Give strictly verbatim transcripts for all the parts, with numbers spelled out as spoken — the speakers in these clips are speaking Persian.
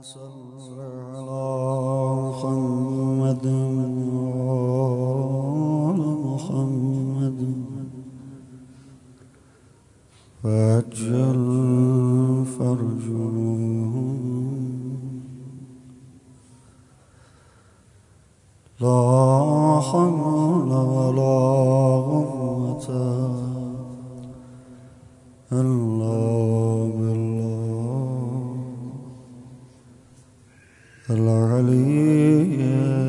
صل على محمد وآل محمد وعجل فرجهم لا حول ولا قوة إلا بالله العلي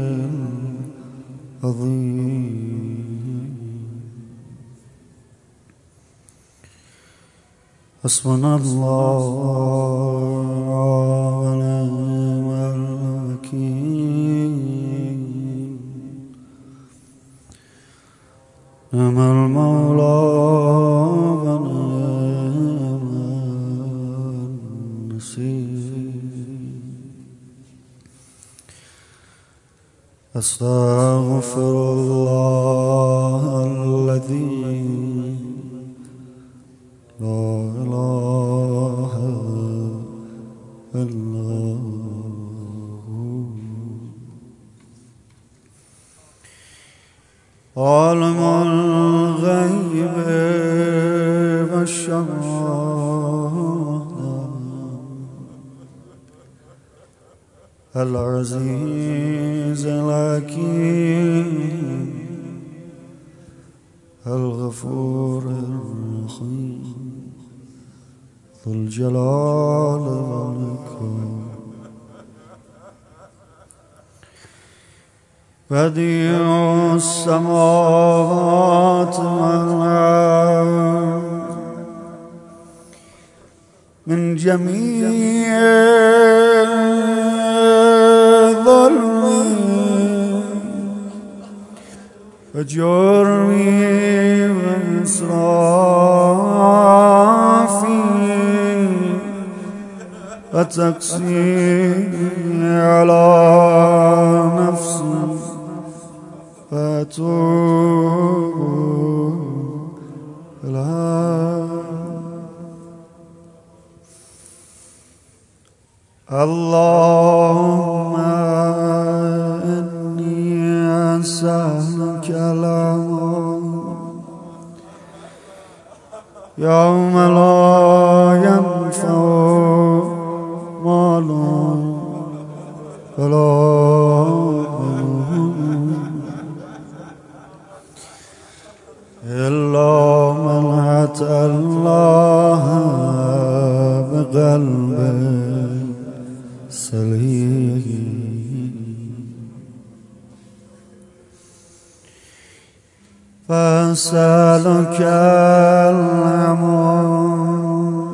العظيم. حسبنا الله ونعم الوكيل، نعم المولى ونعم النصير. أستغفر الله الذي لا إله إلا هو، عالم الغيب والشهادة، العزيز الحكيم، الغفور الرحيم، ذو الجلال والإكرام. بديع السماوات والأرض، من جميع ظلمي وجرمي وإسرافي وتقصيري على نفسي، فأتوب إليه. اللهم إني أسألك الأمر يوم لا ينفع مال ولا بنون إلا من أتى الله بقلب سليم. فأسألك الأمان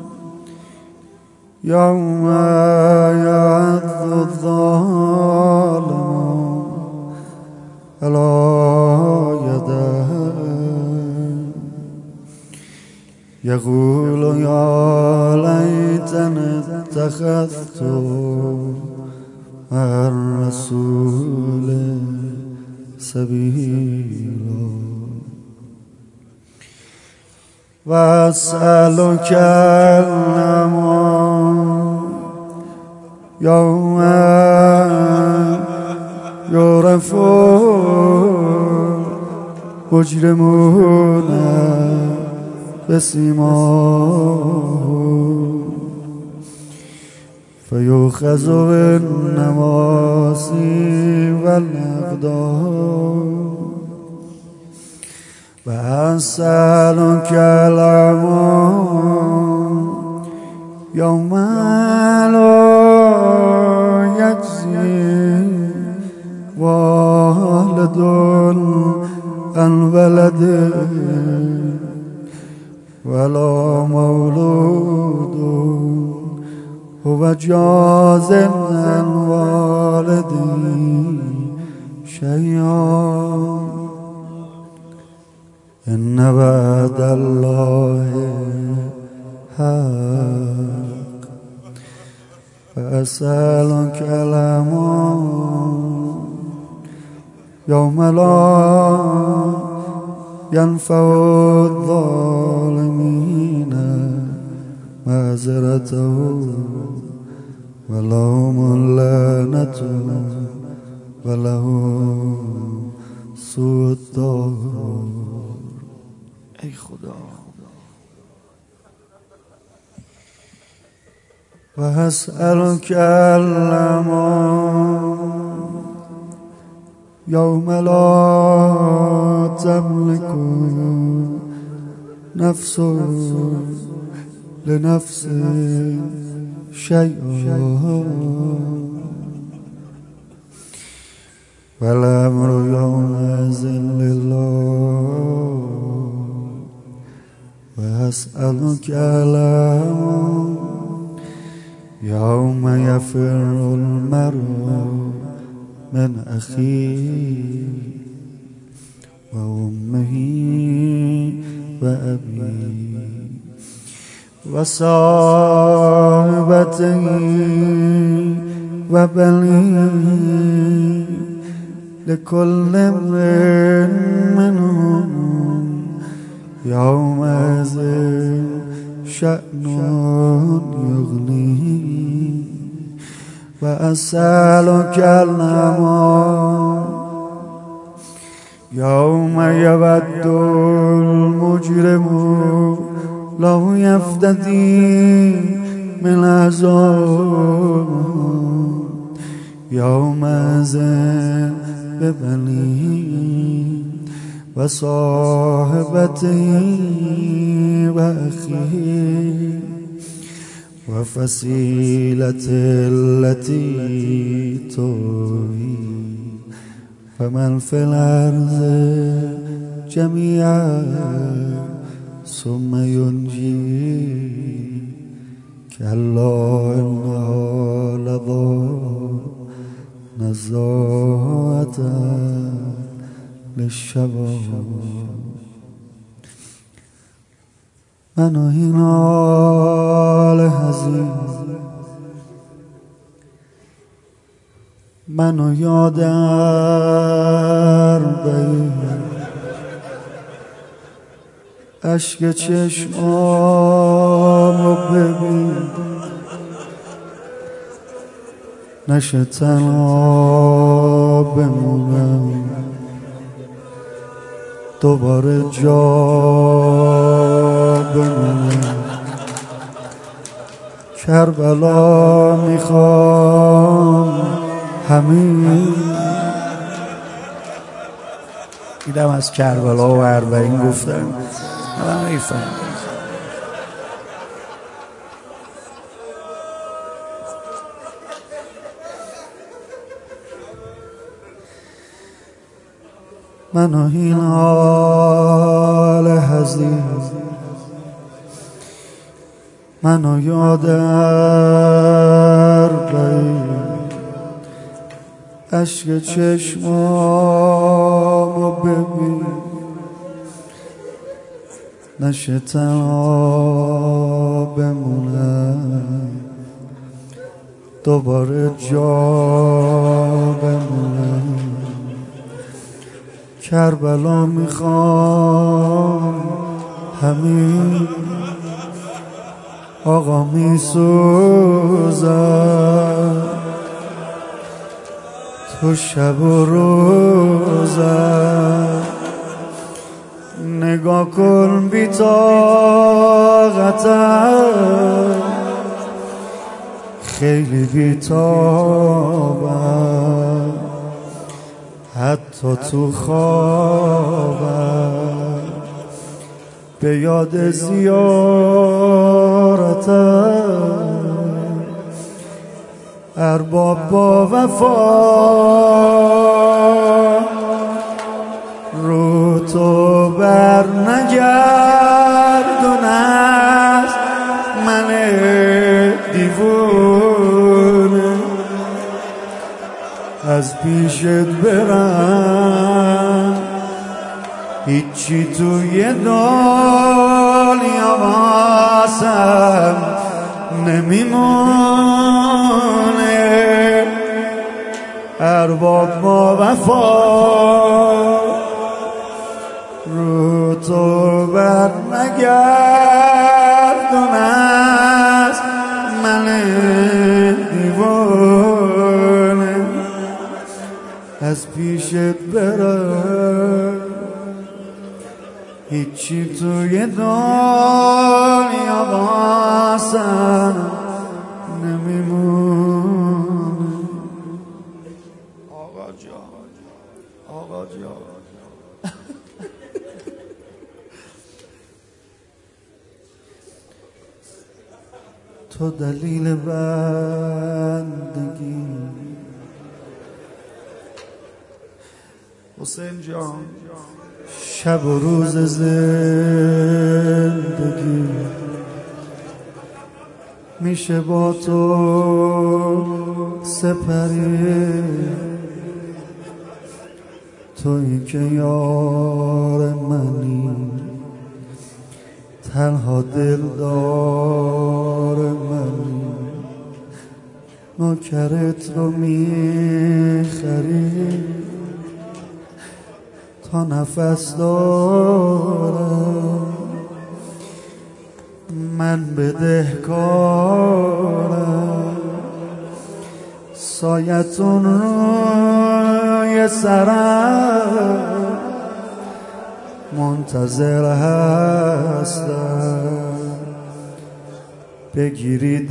يوم يعض الظالم على يديه، يقول يا ليتني اتخذت مع الرسول سبيلا. وأسألك الأمان يوم يعرف المجرمون بسيماهم، فيؤخذ بالنواصي والأقدام. وأسألك الأمان يوم لا يجزي والد عن ولده ولا مولود هو جاز عن والده شيئا. إن وعد الله حق. فأسألك الأمان يوم لا ينفع الظالمين معذرته ولهم اللعنة ولهم سوء الدار. ای خدا. و اسألك الأمان یوم لا تملك نفس لنفس شيئا والأمر يومئذ لله. وأسألك الأمان يوم يفر المرء من أخيه وأمه وأبيه وصاحبته وبنيه لكل امرئ منهم يومئذ شأن يغنيه. وأسألك الأمان يوم يود المجرم لو يفتدي من عذاب يومئذ ببنيه وصاحبته وأخيه وفصيلته التي تؤويه فمن في الأرض جميعا ثم ينجيه كلا إنها لظى نزاعة للشوى. منو این حال حزین منو یاد اربعین اشک چشمامو ببین نشه تنها بمونم دوباره جا بمونم. کربلا میخوام همین دیدم از کربلا و اربعین گفتم من میفهم. منو این حال حزین منو یاد اربعین اشک چشمامو ببین نشه تنها بمونم دوباره جا بمونم. کربلا میخوام همین آقا میسوزم تو شب و روزم نگاه کن بی طاقتم خیلی بی تابم حتی تو خوابم به یاد زیارتم ارباب با وفا رو تو بر نگردون از من دیوونه از پیشت برم هیچی توی دنیا واسم نمیمونه ارباب با وفا رو تو بر نگردون از من دیوانه از پیشت بره، هیچی توی دنیا واسه نمیمونه. آقا جان، آقا جان، تو دلیل بندگی. حسین جان، شب و روز زندگی میشه با تو سپری، تویی که یار منی، تنها دلدار منی، نوکرت رو میخری تا نفس دارم، من بدهکارم، سایتون روی سرم منتظر هستم، بگیری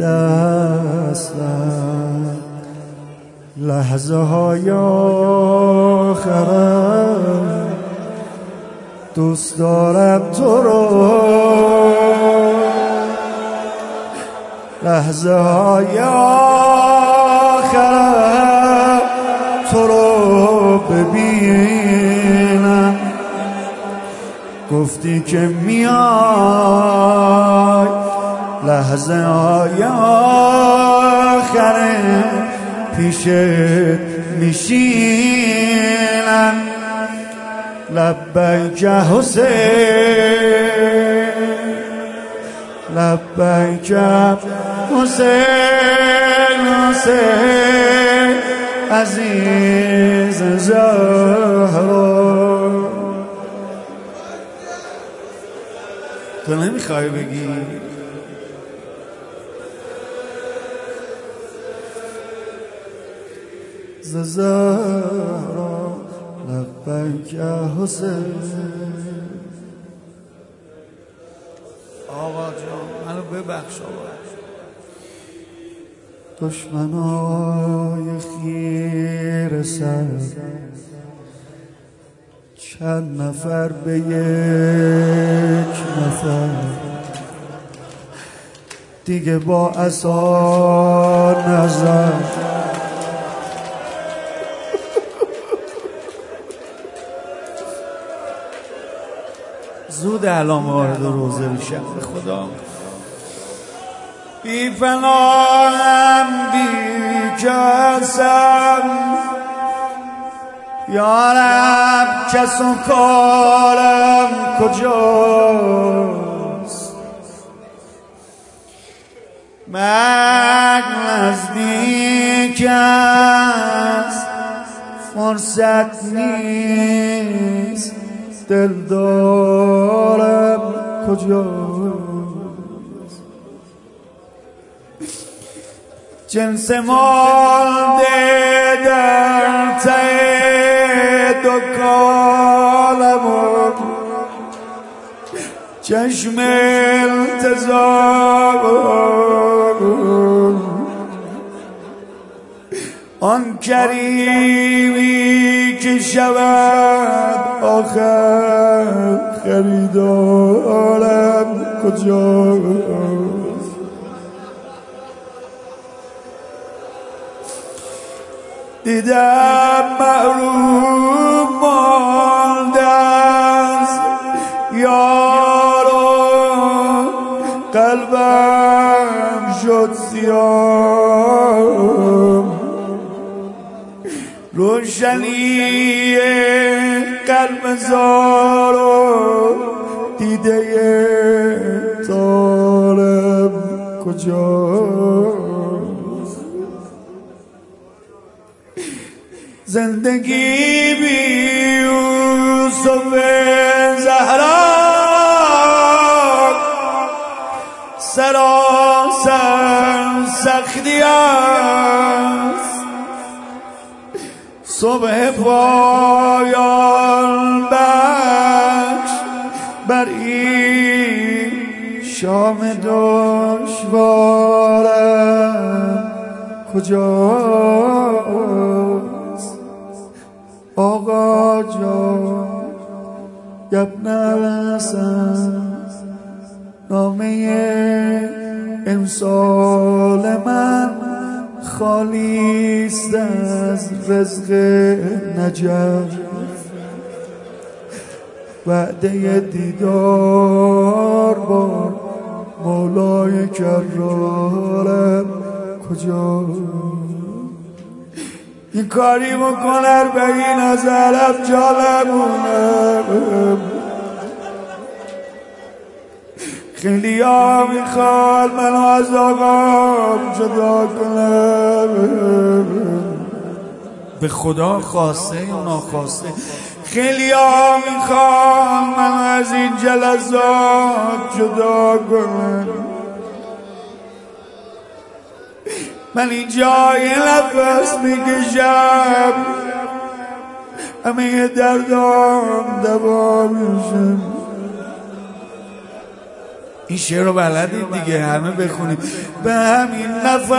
دستم لحظه های آخرم، دوست دارم تو رو، لحظه های آخرم تو رو ببینم، گفتی که میای لحظه های آخره پیشت میشینم، لبیک حسین، لبیک حسین، حسین عزیز زهرا. تو نمیخوای بگی؟ زهرا لبیک حسین. آقا جان منو ببخش آقا. دشمنای خیر سر چند نفر به یک نفر، دیگه با عصا نزن، زود الان وارد روزه میشم. به خدا بی پناهم بی کسم، یارب کس و کارم کجاست، مرگ نزدیک است فرصت نیست، دلدارم کجاست، جنس مانده در ته دکانم، چشم التزام آن کریمی که شود آخر خریدارم کجاست، دیدم محروم مانده است یارو، قلبم شد سیاه، روشنی قلب زارو، دیده طالب کجاست، زندگی بی یوسف زهرا سراسر سختی است، صبح پایان بخش بر این شام دشوارم کجاست آقا جان یبن الحسن نامه امسال من خالی است از رزق نجف وعده دیدار با مولای کرارم کجا این کاری بکنر به این از علف جالمونم خیلی ها میخواد منو از آقام جدا کنم به خدا خواسته یا ناخواسته خیلی ها میخواد منو از این جلسات جدا کنم من اینجا یه نفس میکشم همه دردام دوا میشم این شعر رو بلدید دیگه همه بخونید به همین نفس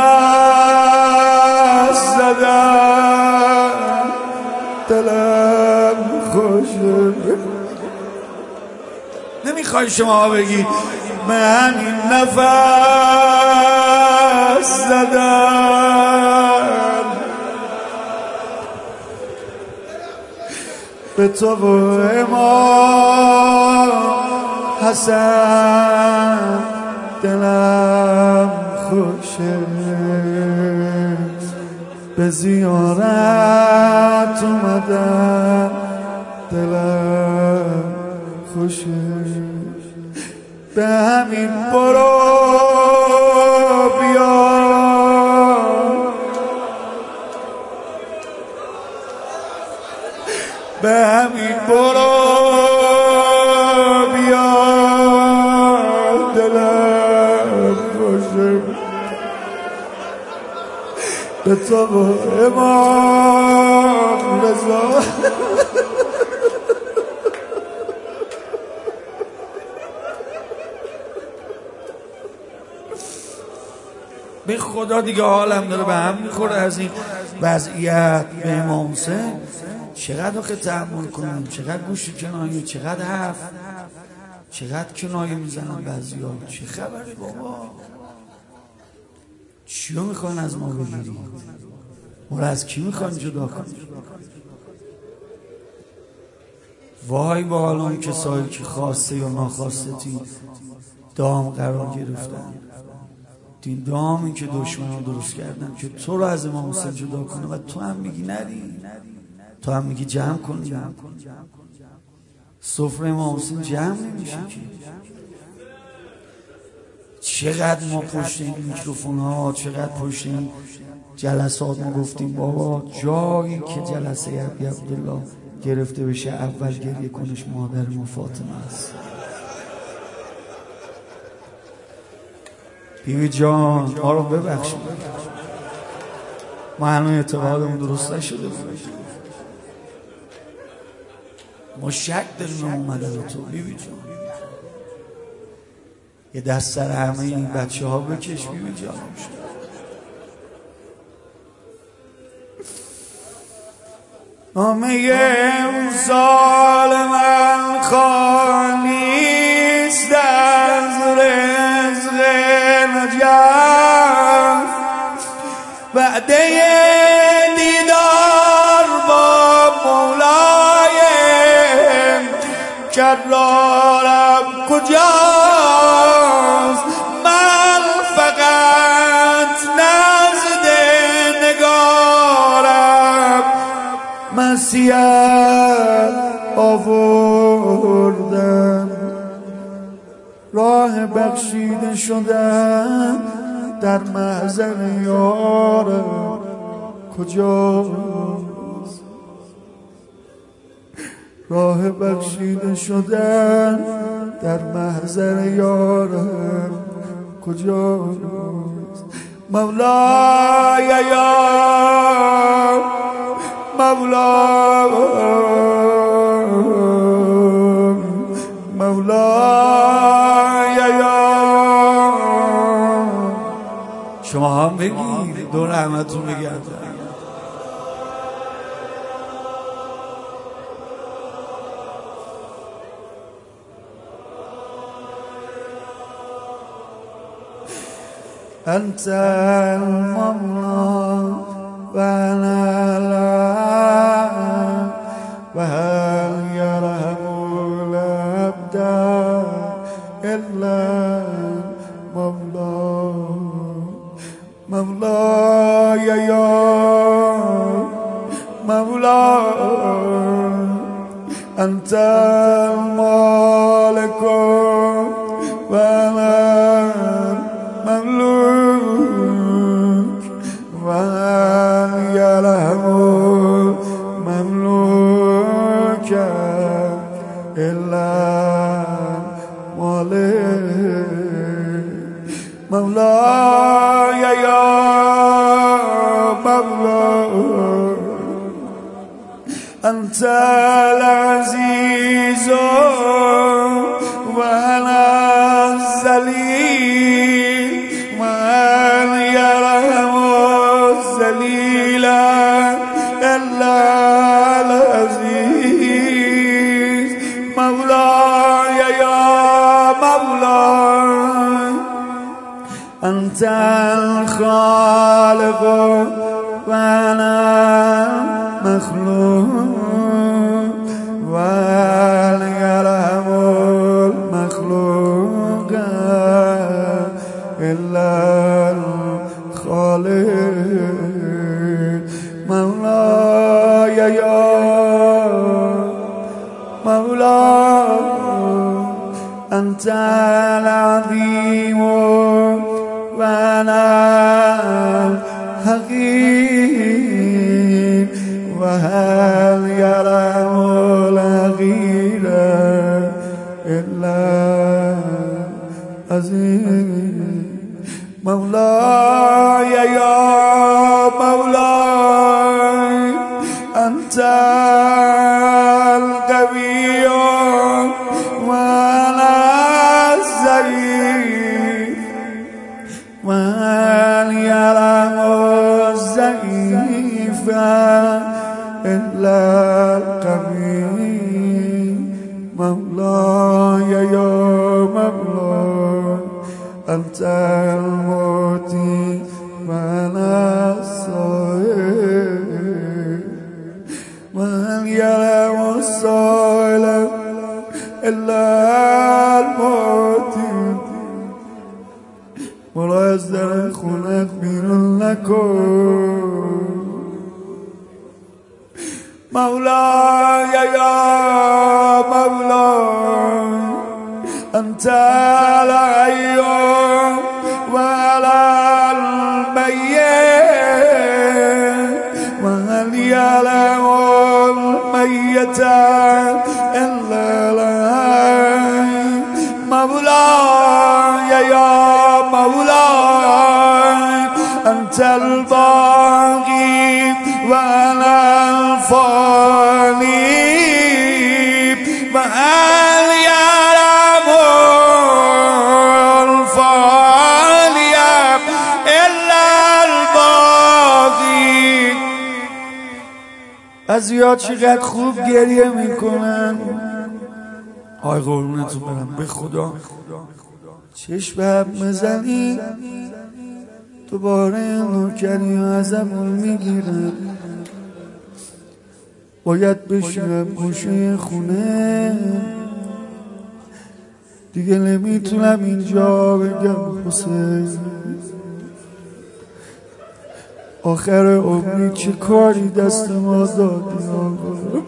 زدم دلم خوشه نمیخوای شما بگید به همین نفس زدم به تو و امام حسن دلم خوشه به زیارت اومدم دلم خوشه به همین برو بیا به همین برو بیا دلم خوشه به تو و امام رضا به خدا دیگه حالم داره به هم میخوره از این وضعیت به امام حسین چقدر آخه تحمل کنم چقدر گوش کنایه چقدر حرف چقدر کنایه میزنن بعضی ها چه خبره بابا چیو میخوان از ما بگیری ما رو از کی میخوان جدا کنی وای با حال اون کسایی که خواسته یا ناخواسته تی دام قرار گرفتن این دامی که دشمنان درست کردن که تو رو از امام حسین جدا کنه و تو هم میگی نری تو هم میگی جمع کن جمع کن سفره امام حسین جمع نمیشه که چقدر ما پشت این میکروفون ها چقدر پشت این جلسات ما گفتیم بابا جایی که جلسه ابی عبدالله گرفته بشه اول گریه کنش مادر ما فاطمه است بیوی جان ما رو ببخشید ما هنوز اعتقادمون درست نشده بود ما شک داریم اومده به تو بیوی جان یه دست سر همه این بچه ها بکش بیوی جان نامه امسال من خالیست از رزق نجف وعده دیدار با مولای کرارم کجاست من فقط نزد نگارم مسیح آوردم راه بخشیده شدن در محضر یارم کجاست راه بخشیده شدن در محضر یارم کجاست مولای یا مولای مولا مولا یا شما هم بگید دور رحمتون بگرد. أنت المولى وأنا العبد وهل يرحم العبد إلا المولى مولاي يا مولاي أنت المالك وأنا مملوك وهل يرحم مملوك إلا مالك مولاي يا مولاي أنت العزيز وأنا الذليل وهل يرحم الذليل إلا العزيز مولاي يا مولاي أنت الخالق وأنا مخلوق وهل يرحم المخلوق إلا الخالق مولاي يا مولاي أنت العظيم وأنا الحقير وهل يرحم الحقير إلا عزيز مولاي يا مولاي أنت القوي وأنا الضعيف وهل يرحم الضعيف إلا القوي مولاي يا مولاي أنت المعطي وأنا الصائل وهل يرحم الصائل إلا المعطي ولا يزدر خونت بیرون نکن مولاي يا مولاي أنت الحي وعلى الميت وهل يعلم الميت إلا الحي مولاي يا مولاي أنت الباقي وأنا الفاني وهل يعلم الفاني إلا الباقي. از یاد چقدر خوب گریه میکنن. آی قربونتون برم به خدا چشم هم مزنی دوباره نوکری ازمون میگیرن باید بشینم گوشه خونه دیگه نمیتونم اینجا بگم حسین آخر عمری چه کاری دست ما دادی آقا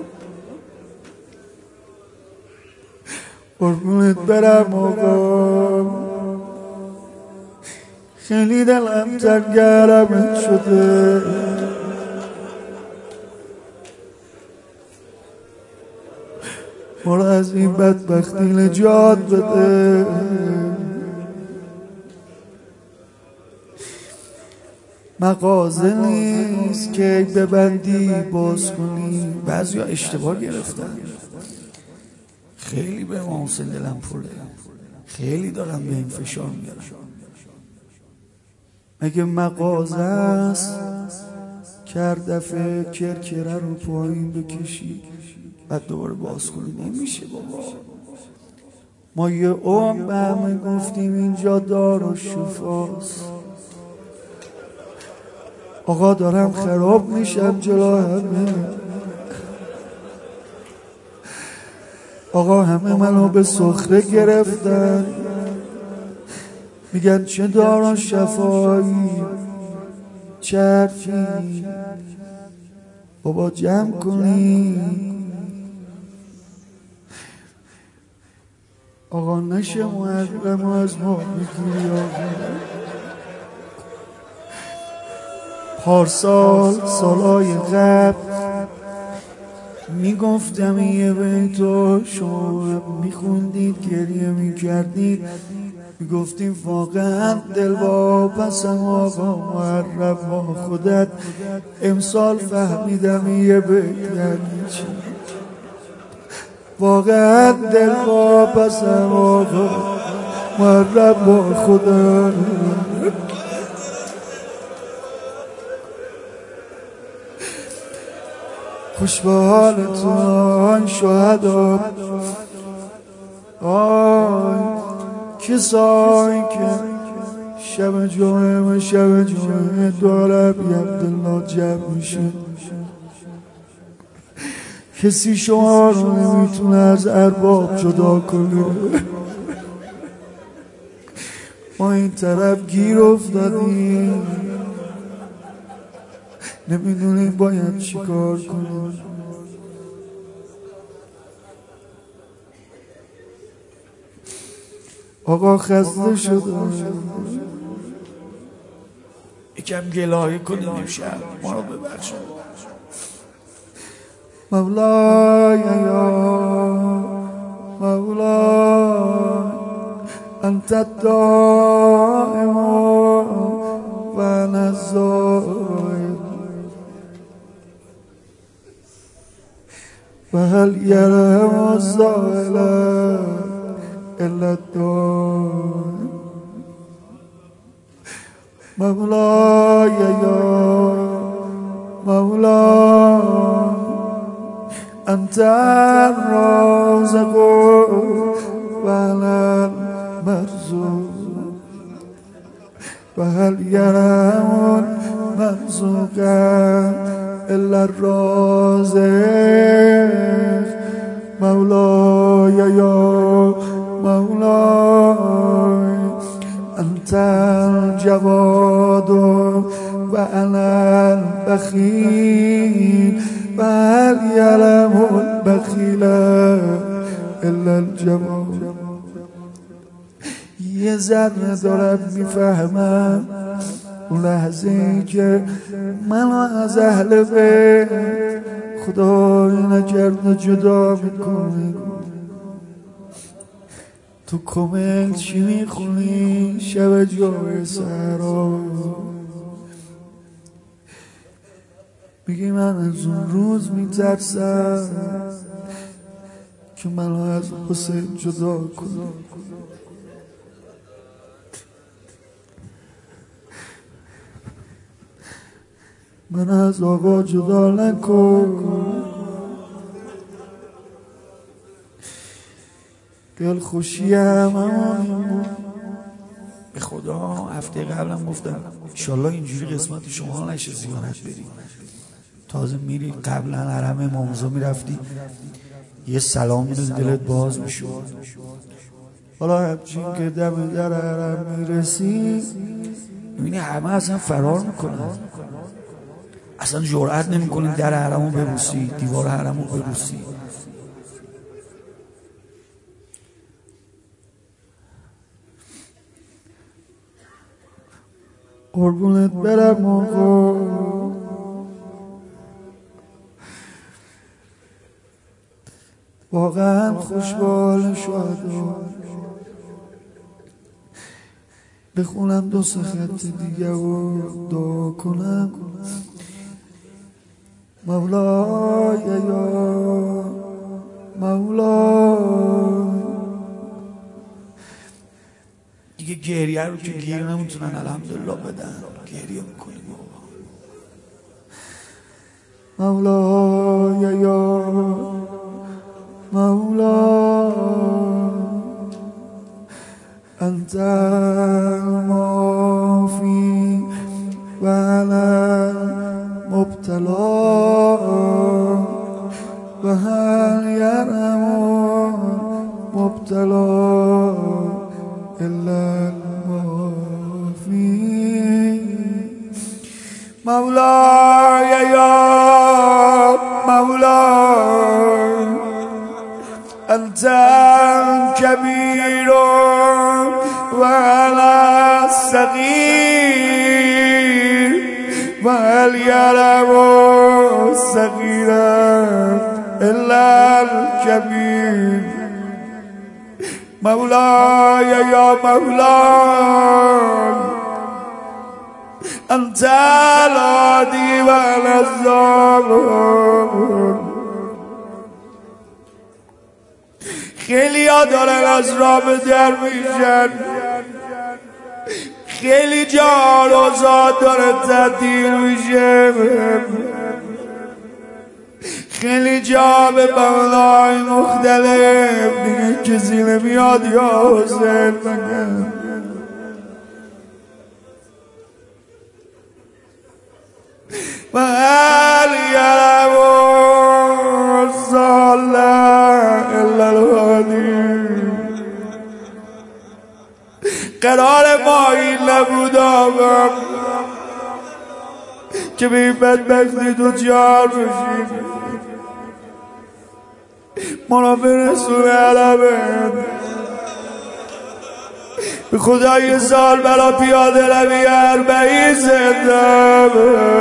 قربونت برم آقا خیلی دلم تنگرمت شده ما را از این بدبختی نجات بده مغازه نیست که ببندی باز کنی. بعضی ها اشتباه گرفتن، خیلی به امام حسین دلم پره، خیلی دارم به این فشار میارم. مگه مغازه است کردفه کرکره رو پایین بکشی بعد دوباره باز کنی؟ نمیشه بابا. ما یه عمر به همه گفتیم اینجا دارالشفاست. آقا دارم خراب میشم جلو همه. آقا همه منو به سخره گرفتن، میگن چه دارالشفایی چه حرفی. بابا جمع کنی. آقا نشه محرم از ما بگیری. آقا پارسال سالای قبل میگفتم یه بیتو شما میخوندید گریه میکردید، میگفتیم واقعا دل واپسم آقا محرم با خودت. امسال فهمیدم یه بیت یعنی چی. واقعا دل واپسم آقا محرم با خودت. خوش به حالتون شهدا. آی کسایی که شب جمعه و شب جمعه داره بی عبدالله جمع میشه، کسی شما رو نمیتونه از ارباب جدا کنه. ما این طرف گیر افتادیم، نمیدونیم باید چی کار کنیم. آقا خسته شدم، یکم گلایه کنیم امشب، ما رو ببخش مولای یا مولای انت الدائم و انا الزائر و هل یرحم الزائر الا الدائم. مولاي يا مولاي أنت الرازق وأنا المرزوق وهل يرحم المرزوق إلا الرازق. مولاي يا مولاي أنت الجواد وأنا البخيل وهل يعلم البخيل إلا الجواد. یه ذره دارم میفهمم اون لحظه ای که منو از اهل بیت خدای نکرده جدا میکنه. تو کامل چی میخونی شب جای سهرا؟ میگی من از اون روز میترسم که منو از حسین جدا کنه. من از آقا جدا نکن. دل خوشی هم به خدا هفته قبلم گفتم انشالله اینجوری قسمت شما نشه زیارت بریم. تازه میری قبلا حرم امام رضا میرفتی یه سلام میدون دلت باز میشد. حالا همچین که دم در حرم میرسی میبینی همه اصلا فرار میکنن، اصلا جرئت نمیکنی در حرمو ببوسی، دیوار حرمو ببوسی. قربونت برم آقا، واقعا خوشبال شد. بخونم دو سه خط دیگه و دعا کنم. مولای یا مولای. دیگه گریه رو که گیر نمیتونن الحمدلله بدن، گریه میکنیم مولای یا مولای. انت المعافی و انا مبتلا و هل یرحم مبتلا الا المعافی. مولای یا مولای انت کبیر و انا صغیر و هل یرحم الصغیر الا الکبیر. مولای یا مولای انت الهادی و انا الضال. خیلی ها دارن از راه به در میشن، خیلی جا روزا داره تعطیل میشه، خیلی جا به بنای مختلف دیگه کسی نمیاد یا حسین بگم. و هل یرحم الضال الا الهادی. قرار ما این نبود آقا که به این بدبختی دوچار بشیم. ما را برسون علمه به خدا یه سال برا پیاده روی اربعین زنده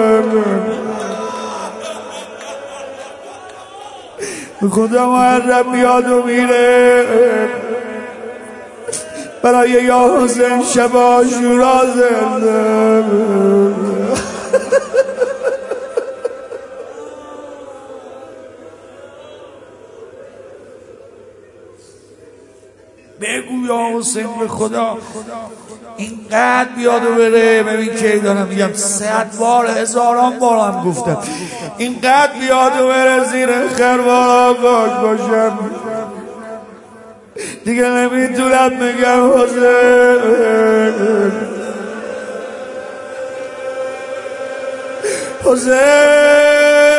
به خدا محرم میاد و میره برای یا حسین شب عاشورا زنده. بگو یا حسین به خدا اینقدر بیاد و بره. ببین کی دارم میگم صد بار هزاران بار هم گفتم اینقدر بیاد و بره زیر خروارا خاک باشم دیگه نمیتونم بگم حسین حسین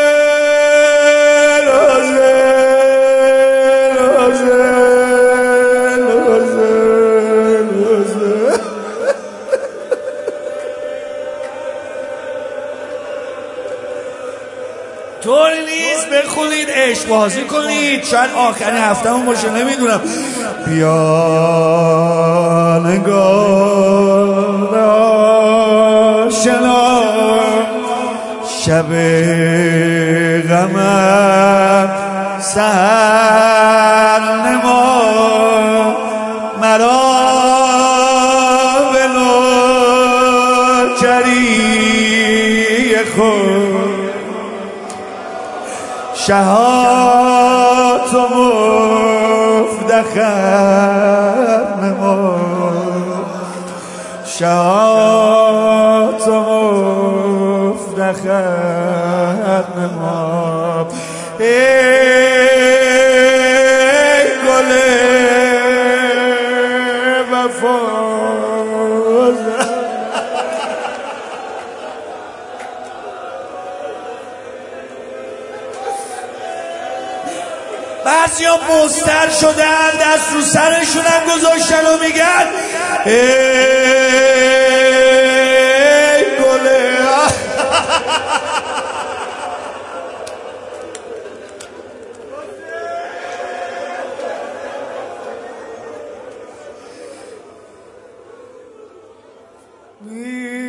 طوری نیست بخونید عشق بازی کنید. شاید آخرین هفته همون باشه نمیدونم. بیا نگار آشنا شب غمم سحر نما مرا به نوکری خود شهات و مفتخر نما شهات و مفتخر نما. ای گل وفا بعضی ها مستر شدن دست رو سرشون هم گذاشتن و میگن ای گله می